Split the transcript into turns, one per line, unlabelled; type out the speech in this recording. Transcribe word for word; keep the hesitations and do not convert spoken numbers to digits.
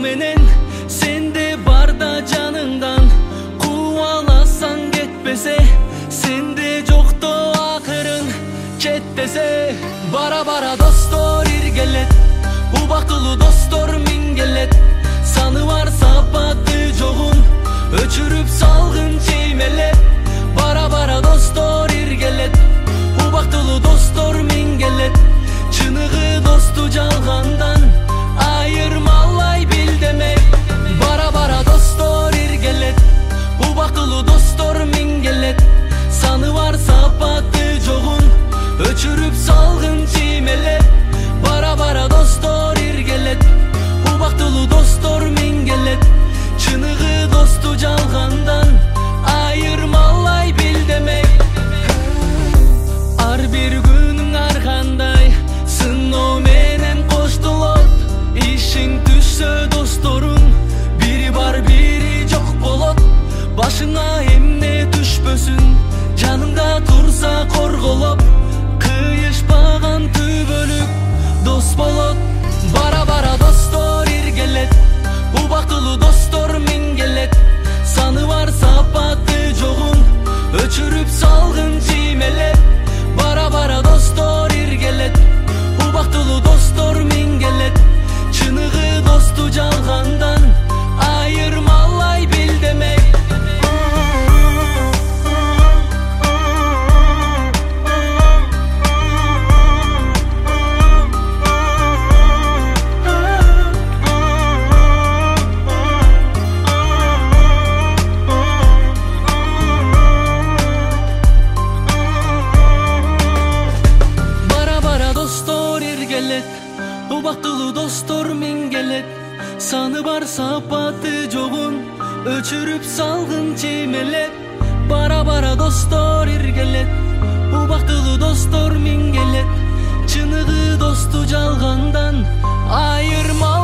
менен сенде бар да жаныңдан, кубаласаң кетпесе, сенде жокто акырын четтесе. Бара бара достор иргелет, убактылуу достор мингелет, саны бар сапаты жогун өчүрүп салгын чеймелеп. Бара бара достор иргелет, убактылуу достор мингелет, чыныгы досту жалгандан айырмалай бил демек. Бара бара достор иргелет, убактылуу достор мингелет, саны бар сапаты жогун өчүрүп салгын чиймелеп. Бара бара достор иргелет, убактылуу достор мингелет, чыныгы досту жалгандан айырмалай бил демек. Ар бир күнүң ар кандай сыноо менен коштолот, ишиң түшсө досторуң бири бар бири жок болот. Башыңа эмне түшпөсүн, жаныңда турса корголоп, кыйышпаган түбөлүк дос болот. Бара бара достор иргелет, убактылуу достор мингелет, саны бар сапаты жогун өчүрүп салгын чиймелеп. Бара бара достор иргелет, убактылуу достор мингелет, чыныгы досту жалгандан айырмалай бил демек. Убактылуу достор мингелет, саны бар сапаты жогун өчүрүп салгын чеймелеп. Бара бара достор иргелет, убактылуу достор мингелет, чыныгы досту жалгандан айырмалай